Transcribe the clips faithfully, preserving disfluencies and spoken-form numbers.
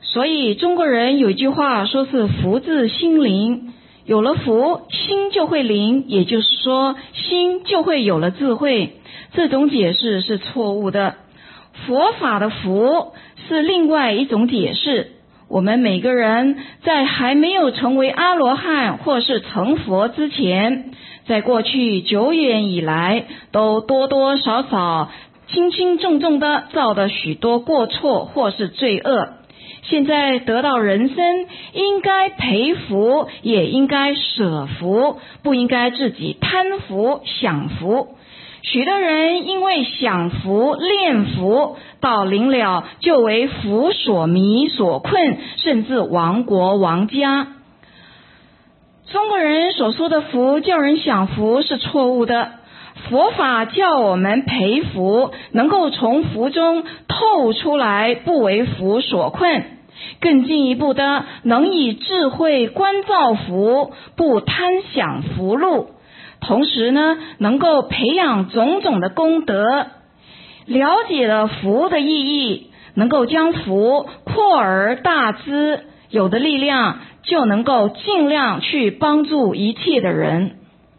所以中国人有一句话说是福至心灵，有了福，心就会灵，也就是说心就会有了智慧。这种解释是错误的。佛法的福是另外一种解释。我们每个人在还没有成为阿罗汉或是成佛之前，在过去久远以来都多多少少轻轻重重的造的许多过错或是罪恶。现在得到人生，应该培福，也应该舍福，不应该自己贪福享福。许多人因为享福恋福，到临了就为福所迷所困，甚至亡国亡家。中国人所说的福叫人享福是错误的，佛法叫我们培福，能够从福中透出来，不为福所困。更进一步的，能以智慧观照福，不贪享福禄。同时呢，能够培养种种的功德，了解了福的意义，能够将福扩而大之，有的力量就能够尽量去帮助一切的人。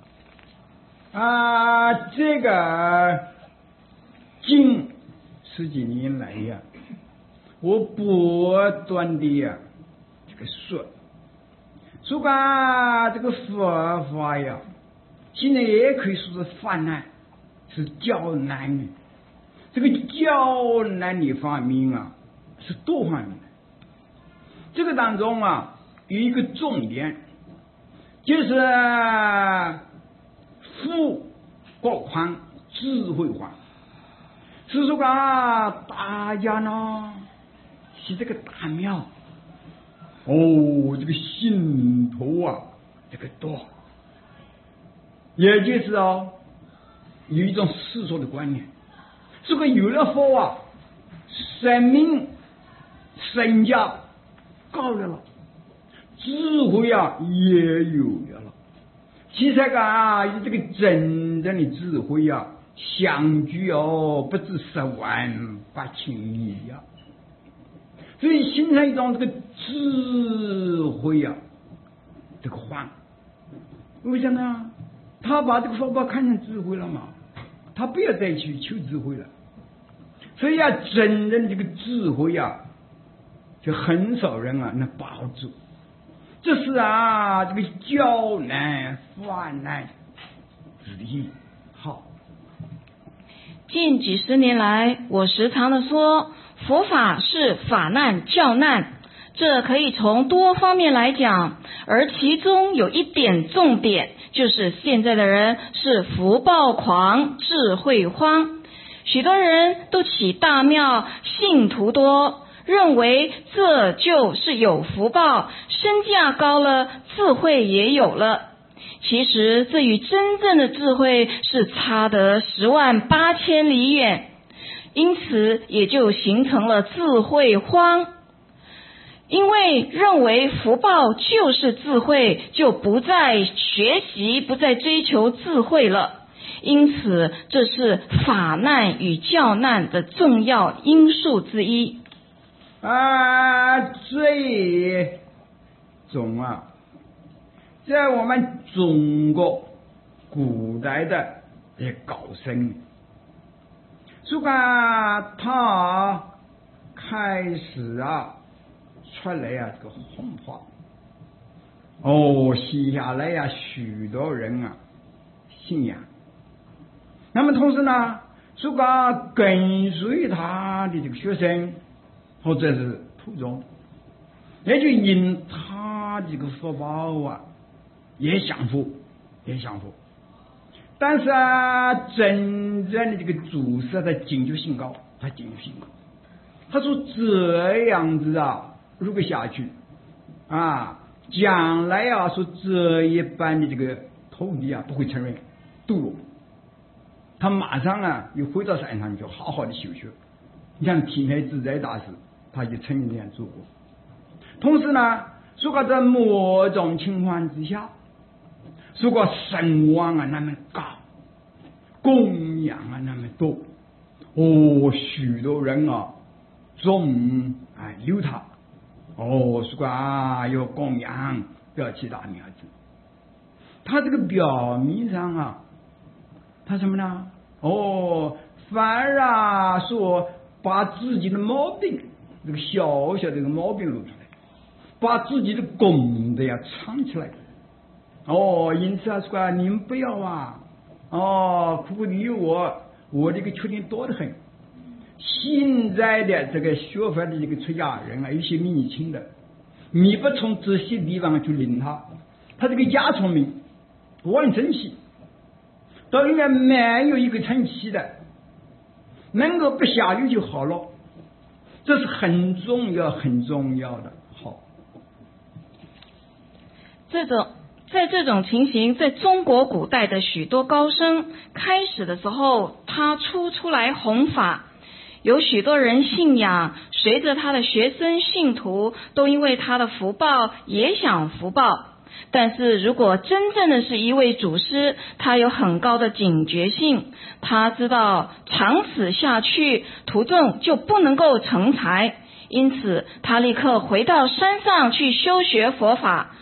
啊，这个近十几年来呀，我不断的呀这个说，说吧，这个佛法呀，现在也可以说是泛滥，是教男女。这个教男女方面啊，是多方面的。这个当中啊，有一个重点，就是富国宽，智慧化。是说啊，大家呢是这个大庙，哦，这个信徒啊，这个多。也就是哦，有一种世俗的观念，这个有了佛啊，生命身价高了了，智慧啊也有了。其实啊，这个真正的智慧啊，相距哦不止十万八千里呀、啊，所以形成一种这个智慧啊，这个幻。为什么呢？他把这个佛法看成智慧了嘛，他不要再去求智慧了。所以啊，真正这个智慧啊，就很少人啊能把握住。这是啊，这个教难泛难之一。好， 近几十年来，我时常的说，佛法是法难教难，这可以从多方面来讲，而其中有一点重点，就是现在的人是福报狂，智慧荒。许多人都起大庙，信徒多，认为这就是有福报，身价高了，智慧也有了。其实这与真正的智慧是差得十万八千里远，因此也就形成了智慧荒。因为认为福报就是智慧，就不再学习，不再追求智慧了。因此这是法难与教难的重要因素之一。 啊，这一种啊，在我们中国古代的这高僧，所以啊，他开始啊出来啊这个弘法，哦，写下来呀、啊，许多人啊信仰。那么同时呢，如果跟随他的这个学生或者是徒众，也就因他这个福报啊，也享福，也享福。但是啊，真正的这个祖师他警觉性高，他警觉性高。他说这样子啊，如果下去啊，将来啊，说这一般的这个土地啊，不会承认堕落。他马上啊又回到山上去好好的修学。你像天台自在大师，他就曾经这样做过。同时呢，如果在某种情况之下，如果声望啊那么高，供养啊那么多，哦，许多人啊总啊有他， 哦，说啊有供养，不要其他名字。他这个表面上啊，他什么呢？哦，反而啊说把自己的毛病，这个小小的这个毛病露出来，把自己的功德呀藏起来。哦，因此啊说啊，你们不要啊，哦，苦苦理我，我这个缺点多得很。现在的这个学法的这个出家人啊，有些年轻的，你不从这些地方去领他，他这个假聪明，玩真气，到应该没有一个成器的，能够不下雨就好了，这是很重要很重要的。好， 这种在这种情形，在中国古代的许多高僧开始的时候，他初出来弘法，有许多人信仰，随着他的学生信徒都因为他的福报也想福报。但是如果真正的是一位祖师，他有很高的警觉性，他知道长此下去徒众就不能够成才，因此他立刻回到山上去修学佛法。